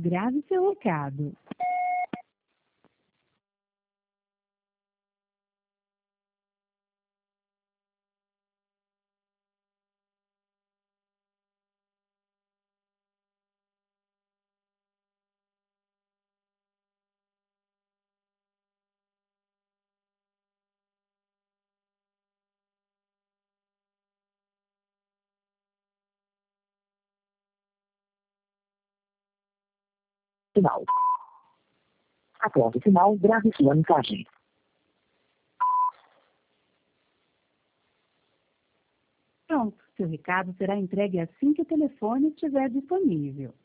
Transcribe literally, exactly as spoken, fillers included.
Grave seu recado. Final. Após o final, grave sua mensagem. Pronto, seu recado será entregue assim que o telefone estiver disponível.